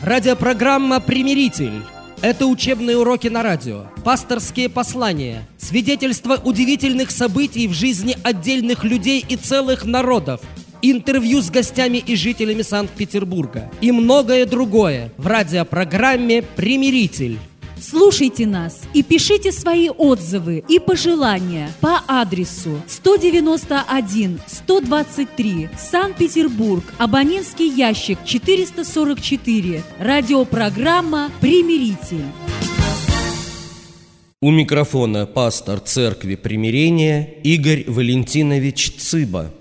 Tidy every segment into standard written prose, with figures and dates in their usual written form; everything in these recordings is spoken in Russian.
Радиопрограмма «Примиритель». Это учебные уроки на радио, пасторские послания, свидетельства удивительных событий в жизни отдельных людей и целых народов, интервью с гостями и жителями Санкт-Петербурга и многое другое в радиопрограмме «Примиритель». Слушайте нас и пишите свои отзывы и пожелания по адресу 191-123, Санкт-Петербург, абонентский ящик 444, радиопрограмма «Примиритель». У микрофона пастор Церкви Примирения Игорь Валентинович Цыба.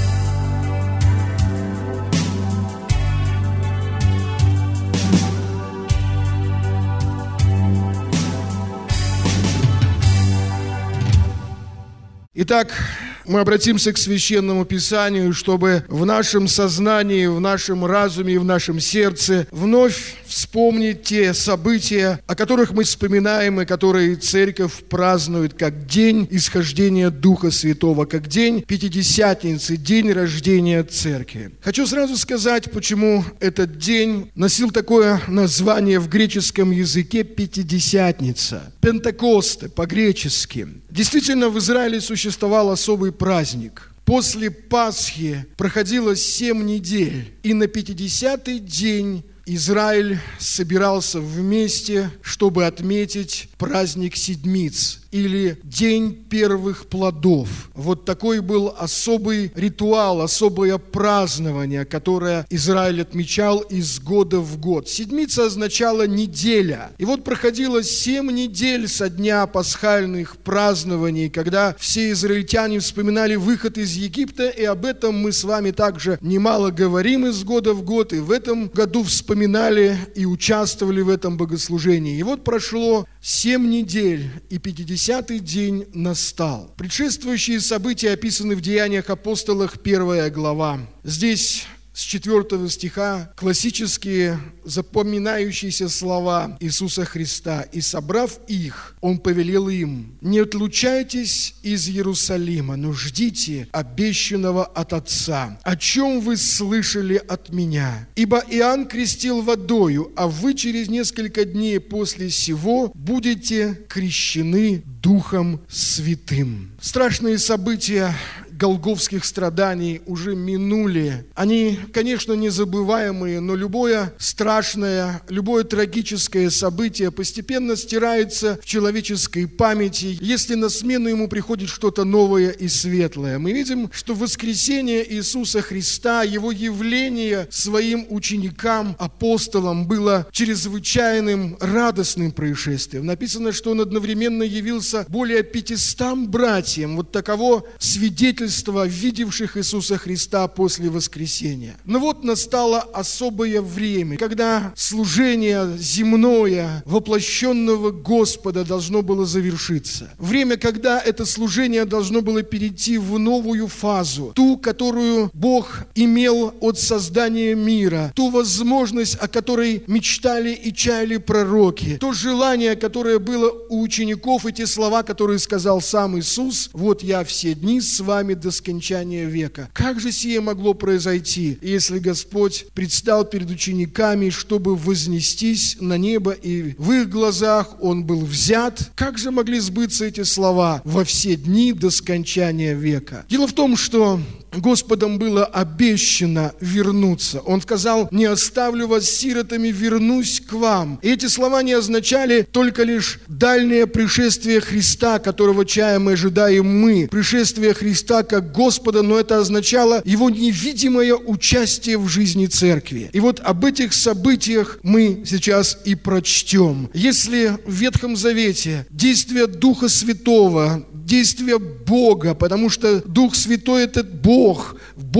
Итак, мы обратимся к Священному Писанию, чтобы в нашем сознании, в нашем разуме и в нашем сердце вновь вспомнить те события, о которых мы вспоминаем и которые Церковь празднует как день исхождения Духа Святого, как день Пятидесятницы, день рождения Церкви. Хочу сразу сказать, почему этот день носил такое название в греческом языке Пятидесятница, Пентекосте по-гречески. Действительно, в Израиле существовал особый праздник. После Пасхи проходило 7 недель, и на 50-й день Израиль собирался вместе, чтобы отметить праздник Седмиц или День первых плодов. Вот такой был особый ритуал, особое празднование, которое Израиль отмечал из года в год. Седмица означала неделя. И вот проходило 7 недель со дня пасхальных празднований, когда все израильтяне вспоминали выход из Египта, и об этом мы с вами также немало говорим из года в год, и в этом году вспоминали и участвовали в этом богослужении. И вот прошло 7 недель, и 50-й день настал. Предшествующие события описаны в Деяниях апостолов, 1 глава. Здесь с 4 стиха классические запоминающиеся слова Иисуса Христа. «И собрав их, Он повелел им: не отлучайтесь из Иерусалима, но ждите обещанного от Отца, о чем вы слышали от Меня. Ибо Иоанн крестил водою, а вы через несколько дней после сего будете крещены Духом Святым». Страшные события голгофских страданий уже минули. Они, конечно, незабываемые, но любое страшное, любое трагическое событие постепенно стирается в человеческой памяти, если на смену ему приходит что-то новое и светлое. Мы видим, что воскресение Иисуса Христа, Его явление своим ученикам, апостолам, было чрезвычайным радостным происшествием. Написано, что Он одновременно явился более 500 братьям. Вот таково свидетельство видевших Иисуса Христа после воскресения. Но вот настало особое время, когда служение земное воплощенного Господа должно было завершиться. Время, когда это служение должно было перейти в новую фазу, ту, которую Бог имел от создания мира, ту возможность, о которой мечтали и чаяли пророки, то желание, которое было у учеников, и те слова, которые сказал сам Иисус: «Вот я все дни с вами до скончания века». Как же сие могло произойти, если Господь предстал перед учениками, чтобы вознестись на небо, и в их глазах Он был взят? Как же могли сбыться эти слова: «во все дни до скончания века»? Дело в том, что Господом было обещано вернуться. Он сказал: «Не оставлю вас сиротами, вернусь к вам». И эти слова не означали только лишь дальнее пришествие Христа, которого чаем и ожидаем мы, пришествие Христа как Господа, но это означало Его невидимое участие в жизни Церкви. И вот об этих событиях мы сейчас и прочтем. Если в Ветхом Завете действие Духа Святого, действие Бога, потому что Дух Святой – это Бог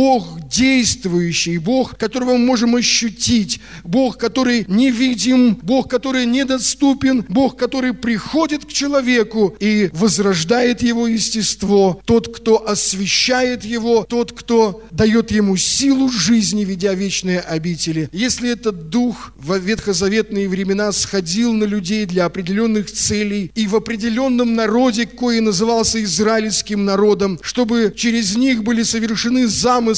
действующий, Бог, которого мы можем ощутить, Бог, который невидим, Бог, который недоступен, Бог, который приходит к человеку и возрождает его естество, тот, кто освящает его, тот, кто дает ему силу жизни, ведя вечные обители. Если этот Дух в ветхозаветные времена сходил на людей для определенных целей и в определенном народе, кой назывался израильским народом, чтобы через них были совершены замыслы,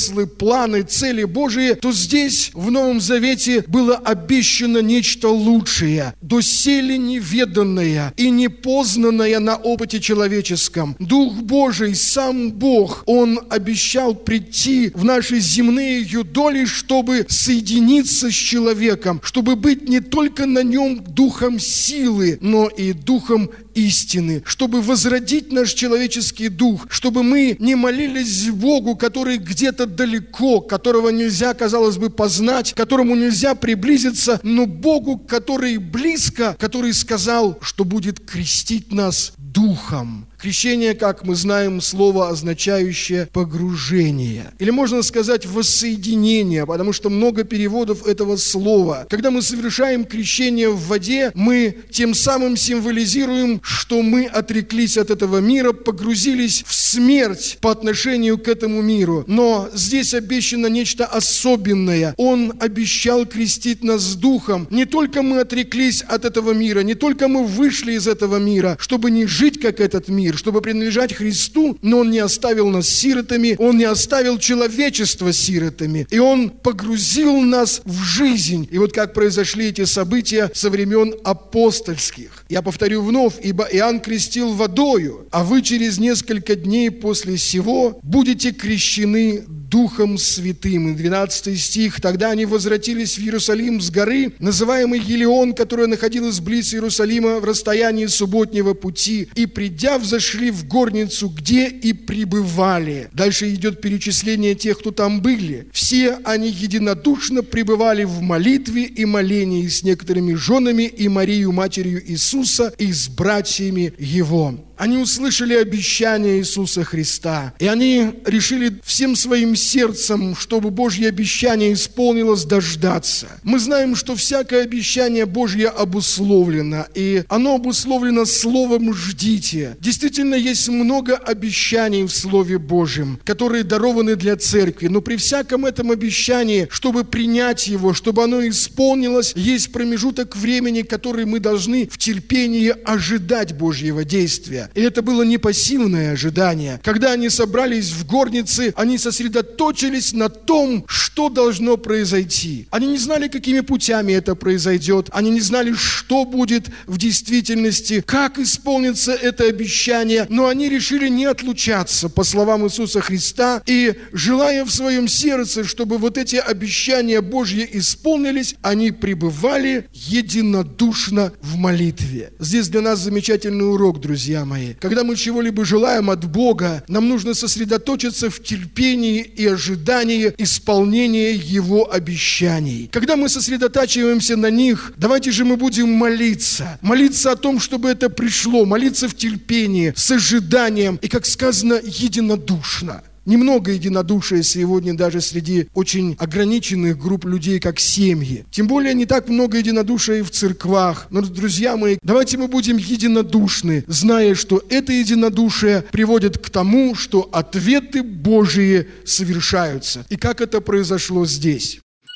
планы, цели Божии, то здесь, в Новом Завете, было обещано нечто лучшее, доселе неведанное и непознанное на опыте человеческом. Дух Божий, сам Бог, Он обещал прийти в наши земные юдоли, чтобы соединиться с человеком, чтобы быть не только на нем духом силы, но и духом истины, чтобы возродить наш человеческий дух, чтобы мы не молились Богу, который где-то далеко, которого нельзя, казалось бы, познать, к которому нельзя приблизиться, но Богу, который близко, который сказал, что будет крестить нас духом. Крещение, как мы знаем, слово, означающее погружение. Или можно сказать воссоединение, потому что много переводов этого слова. Когда мы совершаем крещение в воде, мы тем самым символизируем, что мы отреклись от этого мира, погрузились в смерть по отношению к этому миру. Но здесь обещано нечто особенное. Он обещал крестить нас духом. Не только мы отреклись от этого мира, не только мы вышли из этого мира, чтобы не жить как этот мир, чтобы принадлежать Христу, но Он не оставил нас сиротами, Он не оставил человечество сиротами, и Он погрузил нас в жизнь. И вот как произошли эти события со времен апостольских. Я повторю вновь, ибо Иоанн крестил водою, а вы через несколько дней после сего будете крещены Духом Святым. 12 стих. Тогда они возвратились в Иерусалим с горы, называемой Елеон, которая находилась близ Иерусалима в расстоянии субботнего пути, и, придя, взошли в горницу, где и пребывали. Дальше идет перечисление тех, кто там были. Все они единодушно пребывали в молитве и молении с некоторыми женами и Марию, матерью Иисуса, и с братьями Его. Они услышали обещание Иисуса Христа, и они решили всем своим сердцем, чтобы Божье обещание исполнилось, дождаться. Мы знаем, что всякое обещание Божье обусловлено, и оно обусловлено словом «ждите». Действительно, есть много обещаний в Слове Божьем, которые дарованы для церкви, но при всяком этом обещании, чтобы принять его, чтобы оно исполнилось, есть промежуток времени, который мы должны в терпении ожидать Божьего действия. И это было не пассивное ожидание. Когда они собрались в горнице, они сосредоточились на том, что должно произойти. Они не знали, какими путями это произойдет. Они не знали, что будет в действительности, как исполнится это обещание. Но они решили не отлучаться, по словам Иисуса Христа, и, желая в своем сердце, чтобы вот эти обещания Божьи исполнились, они пребывали единодушно в молитве. Здесь для нас замечательный урок, друзья мои. Когда мы чего-либо желаем от Бога, нам нужно сосредоточиться в терпении и ожидании исполнения Его обещаний. Когда мы сосредотачиваемся на них, давайте же мы будем молиться. Молиться о том, чтобы это пришло, молиться в терпении, с ожиданием и, как сказано, единодушно. Немного единодушия сегодня даже среди очень ограниченных групп людей, как семьи. Тем более не так много единодушия и в церквах. Но, друзья мои, давайте мы будем единодушны, зная, что это единодушие приводит к тому, что ответы Божии совершаются. И как это произошло здесь?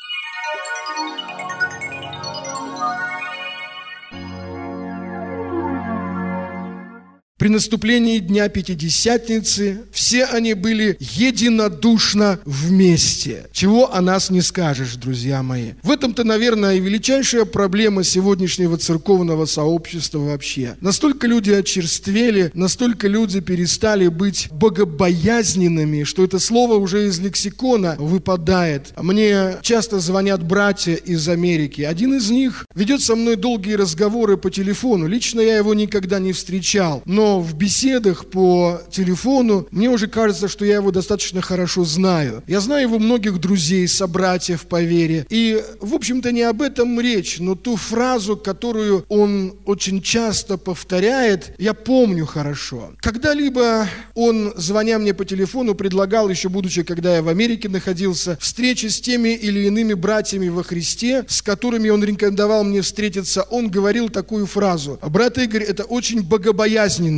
При наступлении Дня Пятидесятницы все они были единодушно вместе. Чего о нас не скажешь, друзья мои. В этом-то, наверное, и величайшая проблема сегодняшнего церковного сообщества вообще. Настолько люди очерствели, настолько люди перестали быть богобоязненными, что это слово уже из лексикона выпадает. Мне часто звонят братья из Америки. Один из них ведет со мной долгие разговоры по телефону. Лично я его никогда не встречал, но в беседах по телефону мне уже кажется, что я его достаточно хорошо знаю. Я знаю его многих друзей, собратьев по вере. И, в общем-то, не об этом речь, но ту фразу, которую он очень часто повторяет, я помню хорошо. Когда-либо он, звоня мне по телефону, предлагал, еще будучи, когда я в Америке находился, встречи с теми или иными братьями во Христе, с которыми он рекомендовал мне встретиться. Он говорил такую фразу: «Брат Игорь, это очень богобоязненные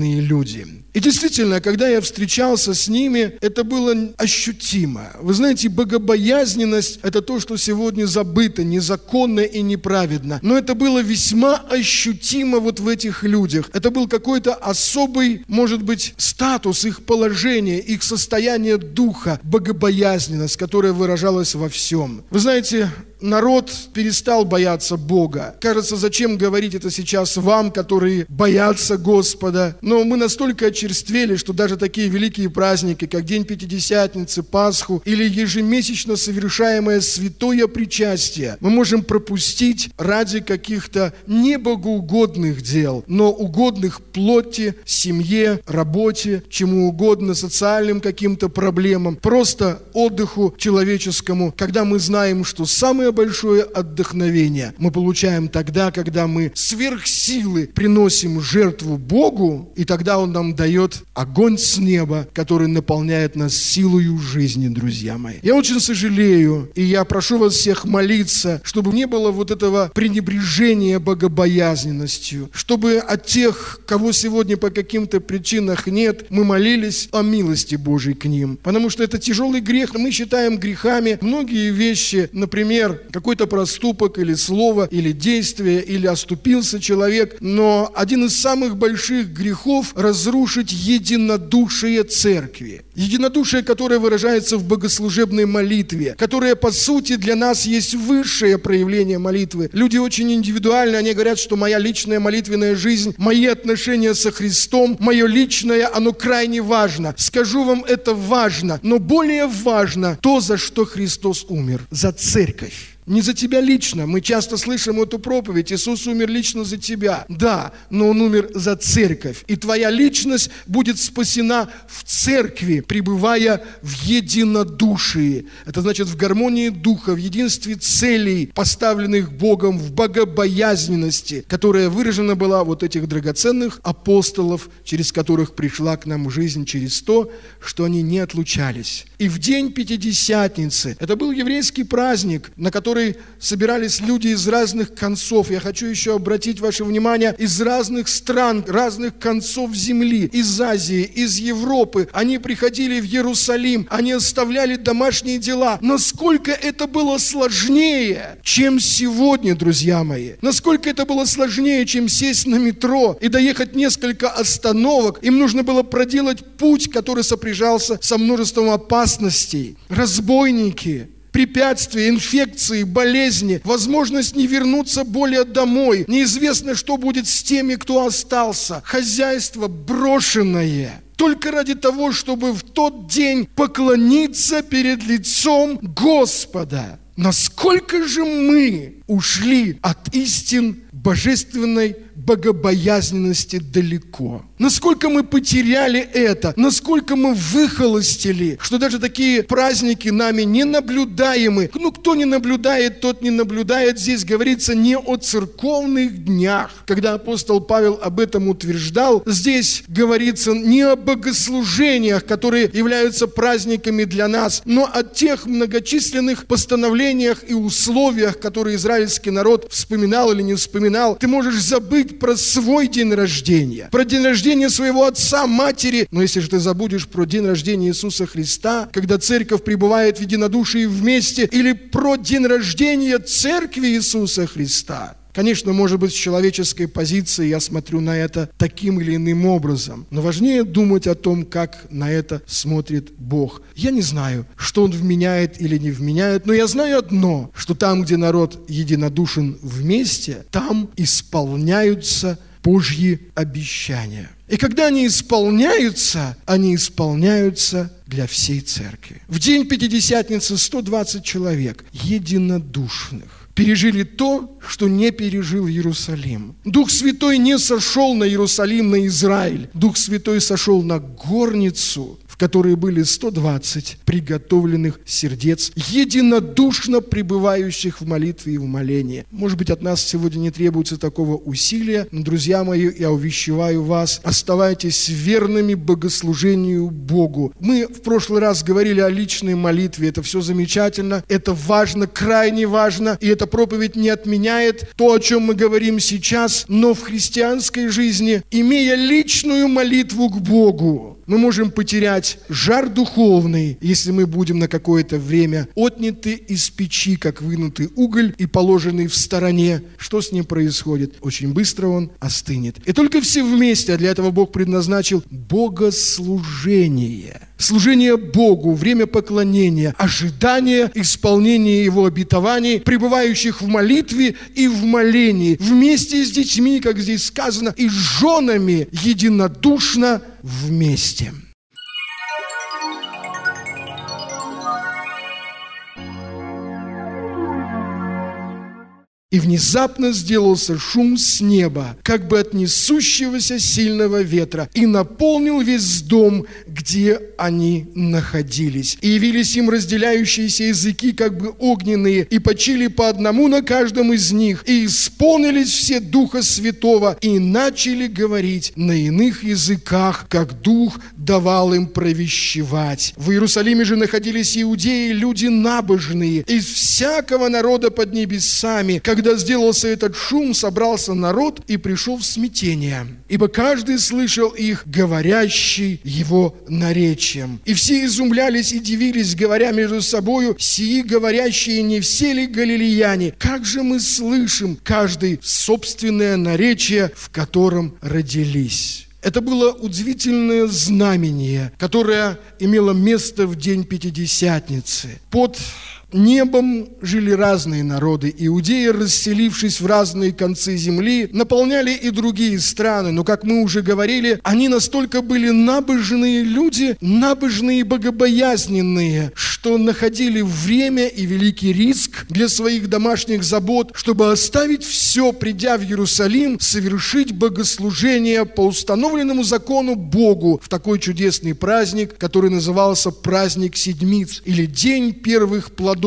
богобоязненные люди. И действительно, когда я встречался с ними, это было ощутимо. Вы знаете, богобоязненность – это то, что сегодня забыто, незаконно и неправедно. Но это было весьма ощутимо вот в этих людях. Это был какой-то особый, может быть, статус, их положение, их состояние духа, богобоязненность, которая выражалась во всем. Вы знаете, народ перестал бояться Бога. Кажется, зачем говорить это сейчас вам, которые боятся Господа? Но мы настолько очерствели, что даже такие великие праздники, как День Пятидесятницы, Пасху или ежемесячно совершаемое святое причастие, мы можем пропустить ради каких-то небогоугодных дел, но угодных плоти, семье, работе, чему угодно, социальным каким-то проблемам, просто отдыху человеческому, когда мы знаем, что самое большое отдохновение мы получаем тогда, когда мы сверхсилы приносим жертву Богу, и тогда Он нам дает огонь с неба, который наполняет нас силою жизни, друзья мои. Я очень сожалею, и я прошу вас всех молиться, чтобы не было вот этого пренебрежения богобоязненностью, чтобы от тех, кого сегодня по каким-то причинах нет, мы молились о милости Божьей к ним, потому что это тяжелый грех. Мы считаем грехами многие вещи, например, какой-то проступок или слово, или действие, или оступился человек, но один из самых больших грехов – разрушить единодушие церкви. Единодушие, которое выражается в богослужебной молитве, которое, по сути, для нас есть высшее проявление молитвы. Люди очень индивидуальны, они говорят, что моя личная молитвенная жизнь, мои отношения со Христом, мое личное, оно крайне важно. Скажу вам, это важно, но более важно то, за что Христос умер, за церковь. Не за тебя лично. Мы часто слышим эту проповедь. Иисус умер лично за тебя. Да, но Он умер за церковь. И твоя личность будет спасена в церкви, пребывая в единодушии. Это значит в гармонии духа, в единстве целей, поставленных Богом, в богобоязненности, которая выражена была вот этих драгоценных апостолов, через которых пришла к нам жизнь, через то, что они не отлучались. И в день Пятидесятницы, это был еврейский праздник, на который собирались люди из разных концов. Я хочу еще обратить ваше внимание, из разных стран, разных концов земли, из Азии, из Европы. Они приходили в Иерусалим, они оставляли домашние дела. Насколько это было сложнее, чем сегодня, друзья мои. Насколько это было сложнее, чем сесть на метро и доехать несколько остановок. Им нужно было проделать путь, который сопряжался со множеством опасностей. Разбойники, препятствия, инфекции, болезни, возможность не вернуться более домой. Неизвестно, что будет с теми, кто остался. Хозяйство брошенное. Только ради того, чтобы в тот день поклониться перед лицом Господа. Насколько же мы ушли от истин божественной богобоязненности далеко. Насколько мы потеряли это, насколько мы выхолостили, что даже такие праздники нами не наблюдаемы. Ну, кто не наблюдает, тот не наблюдает. Здесь говорится не о церковных днях. Когда апостол Павел об этом утверждал, здесь говорится не о богослужениях, которые являются праздниками для нас, но о тех многочисленных постановлениях и условиях, которые израильский народ вспоминал или не вспоминал. Ты можешь забыть про свой день рождения, про день рождения своего отца, матери. Но если же ты забудешь про день рождения Иисуса Христа, когда церковь пребывает в единодушии вместе, или про день рождения церкви Иисуса Христа, конечно, может быть, с человеческой позиции я смотрю на это таким или иным образом. Но важнее думать о том, как на это смотрит Бог. Я не знаю, что Он вменяет или не вменяет, но я знаю одно, что там, где народ единодушен вместе, там исполняются Божьи обещания. И когда они исполняются для всей церкви. В день Пятидесятницы 120 человек единодушных пережили то, что не пережил Иерусалим. Дух Святой не сошел на Иерусалим, на Израиль. Дух Святой сошел на горницу, в которые были 120 приготовленных сердец, единодушно пребывающих в молитве и в молении. Может быть, от нас сегодня не требуется такого усилия, но, друзья мои, я увещеваю вас, оставайтесь верными богослужению Богу. Мы в прошлый раз говорили о личной молитве, это все замечательно, это важно, крайне важно, и эта проповедь не отменяет то, о чем мы говорим сейчас, но в христианской жизни, имея личную молитву к Богу, мы можем потерять жар духовный, если мы будем на какое-то время отняты из печи, как вынутый уголь, и положенный в стороне. Что с ним происходит? Очень быстро он остынет. И только все вместе, а для этого Бог предназначил богослужение. Служение Богу, время поклонения, ожидание исполнения Его обетований, пребывающих в молитве и в молении, вместе с детьми, как здесь сказано, и с женами единодушно вместе. И внезапно сделался шум с неба, как бы от несущегося сильного ветра, и наполнил весь дом, где они находились. И явились им разделяющиеся языки, как бы огненные, и почили по одному на каждом из них, и исполнились все Духа Святого, и начали говорить на иных языках, как Дух давал им провещевать. В Иерусалиме же находились иудеи, люди набожные, из всякого народа под небесами. Когда сделался этот шум, собрался народ и пришел в смятение, ибо каждый слышал их, говорящий его наречием. И все изумлялись и дивились, говоря между собою: сии говорящие не все ли галилеяне? Как же мы слышим каждый собственное наречие, в котором родились? Это было удивительное знамение, которое имело место в день Пятидесятницы. Под небом жили разные народы. Иудеи, расселившись в разные концы земли, наполняли и другие страны. Но, как мы уже говорили, они настолько были набожные люди, набожные и богобоязненные, что находили время и великий риск для своих домашних забот, чтобы оставить все, придя в Иерусалим, совершить богослужение по установленному закону Богу в такой чудесный праздник, который назывался праздник Седмиц или День первых плодов.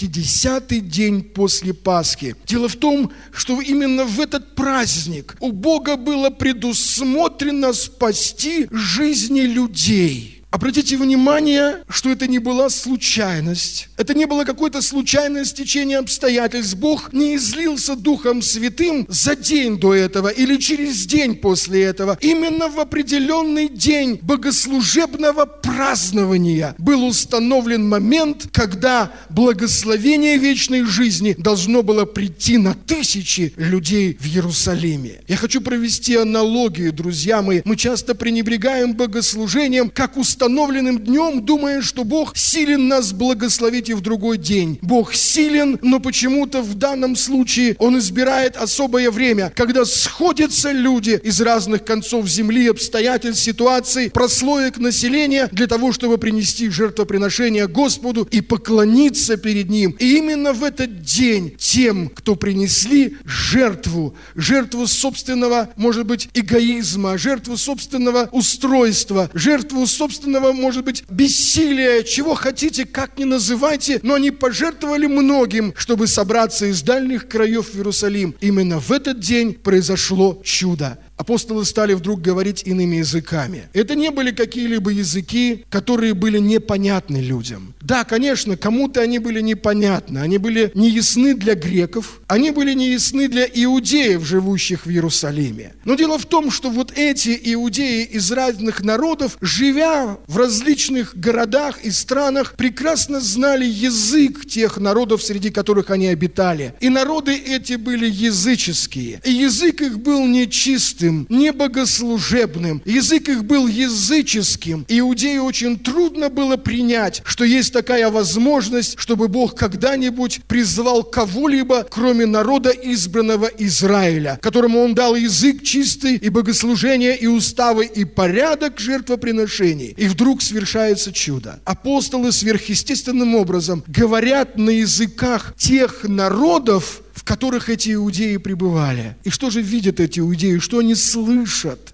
50-й день после Пасхи. Дело в том, что именно в этот праздник у Бога было предусмотрено спасти жизни людей. Обратите внимание, что это не была случайность. Это не было какое-то случайное стечение обстоятельств. Бог не излился Духом Святым за день до этого или через день после этого. Именно в определенный день богослужебного празднования был установлен момент, когда благословение вечной жизни должно было прийти на тысячи людей в Иерусалиме. Я хочу провести аналогию, друзья мои. Мы часто пренебрегаем богослужением как установленным днем, думая, что Бог силен нас благословить и в другой день. Бог силен, но почему-то в данном случае Он избирает особое время, когда сходятся люди из разных концов земли, обстоятельств, ситуаций, прослоек населения для того, чтобы принести жертвоприношение Господу и поклониться перед Ним. И именно в этот день тем, кто принесли жертву собственного, может быть, эгоизма, жертву собственного устройства, жертву собственного, может быть, бессилия, чего хотите, как ни называйте, но они пожертвовали многим, чтобы собраться из дальних краев в Иерусалим. Именно в этот день произошло чудо. Апостолы стали вдруг говорить иными языками. Это не были какие-либо языки, которые были непонятны людям. Да, конечно, кому-то они были непонятны. Они были неясны для греков, они были неясны для иудеев, живущих в Иерусалиме. Но дело в том, что вот эти иудеи из разных народов, живя в различных городах и странах, прекрасно знали язык тех народов, среди которых они обитали. И народы эти были языческие. И язык их был нечистым, не богослужебным. Язык их был языческим. Иудею очень трудно было принять, что есть такая возможность, чтобы Бог когда-нибудь призвал кого-либо, кроме народа избранного Израиля, которому Он дал язык чистый, и богослужение, и уставы, и порядок жертвоприношений. И вдруг совершается чудо. Апостолы сверхъестественным образом говорят на языках тех народов, в которых эти иудеи пребывали. И что же видят эти иудеи? Что они слышат?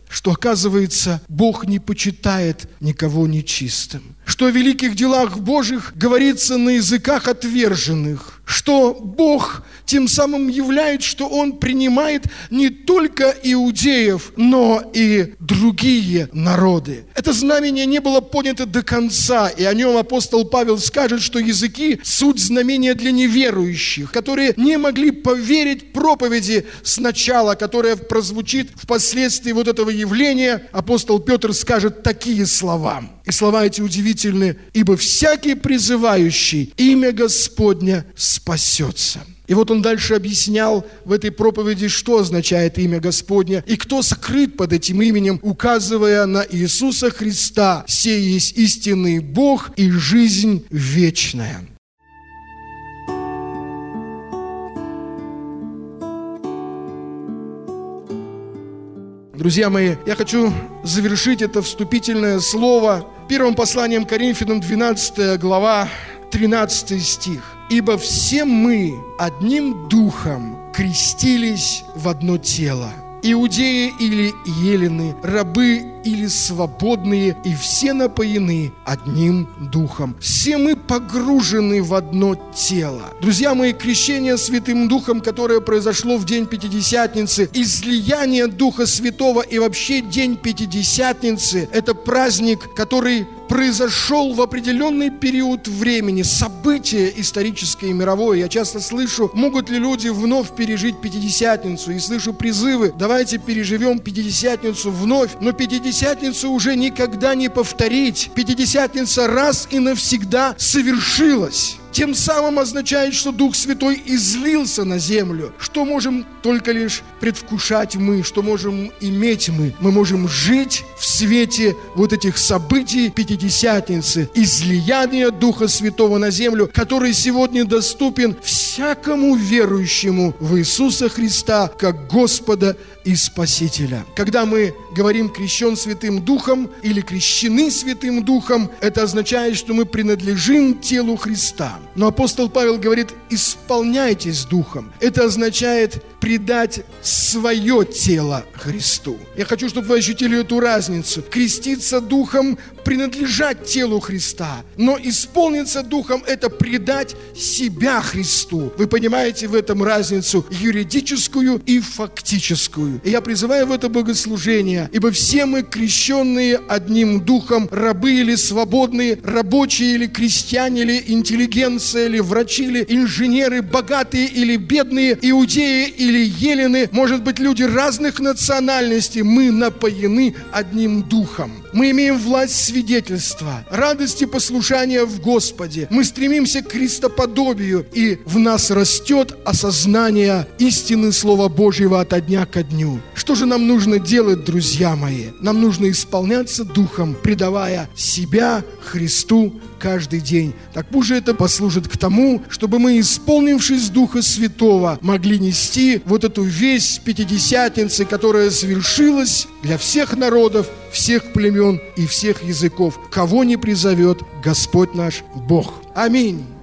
что, оказывается, Бог не почитает никого нечистым, что о великих делах Божьих говорится на языках отверженных, что Бог тем самым являет, что Он принимает не только иудеев, но и другие народы. Это знамение не было понято до конца, и о нем апостол Павел скажет, что языки – суть знамения для неверующих, которые не могли поверить проповеди сначала, которая прозвучит впоследствии вот этого явления. Апостол Петр скажет такие слова. И слова эти удивительны: «Ибо всякий призывающий имя Господня спасется». И вот он дальше объяснял в этой проповеди, что означает имя Господня и кто скрыт под этим именем, указывая на Иисуса Христа, сей есть истинный Бог и жизнь вечная. Друзья мои, я хочу завершить это вступительное слово первым посланием Коринфянам, 12 глава, 13 стих. «Ибо все мы одним духом крестились в одно тело, иудеи или елены, рабы или свободные, и все напоены одним духом». Все мы погружены в одно тело. Друзья мои, крещение Святым Духом, которое произошло в день Пятидесятницы, излияние Духа Святого и вообще день Пятидесятницы – это праздник, который произошел в определенный период времени, событие историческое и мировое. Я часто слышу, могут ли люди вновь пережить Пятидесятницу, и слышу призывы: давайте переживем Пятидесятницу вновь, но Пятидесятницу уже никогда не повторить. Пятидесятница раз и навсегда совершилась. Тем самым означает, что Дух Святой излился на землю. Что можем только лишь предвкушать мы, что можем иметь мы? Мы можем жить в свете вот этих событий Пятидесятницы, излияния Духа Святого на землю, который сегодня доступен всякому верующему в Иисуса Христа как Господа и Спасителя. Когда мы говорим «крещен Святым Духом» или «крещены Святым Духом», это означает, что мы принадлежим телу Христа. Но апостол Павел говорит: «исполняйтесь Духом». Это означает предать свое тело Христу. Я хочу, чтобы вы ощутили эту разницу. Креститься Духом – принадлежать телу Христа, но исполниться Духом – это предать себя Христу. Вы понимаете в этом разницу юридическую и фактическую. И я призываю в это богослужение: ибо все мы крещенные одним Духом, рабы или свободные, рабочие или крестьяне, или интеллигенция, или врачи, или инженеры, богатые или бедные, иудеи или елены, может быть, люди разных национальностей, мы напоены одним Духом. Мы имеем власть свидетельства, радости послушания в Господе. Мы стремимся к христоподобию, и в нас растет осознание истины Слова Божьего ото дня ко дню. Что же нам нужно делать, друзья мои? Нам нужно исполняться Духом, предавая себя Христу каждый день. Так пусть же это послужит к тому, чтобы мы, исполнившись Духа Святого, могли нести вот эту весть Пятидесятницы, которая совершилась для всех народов, всех племен и всех языков, кого не призовет Господь наш Бог. Аминь.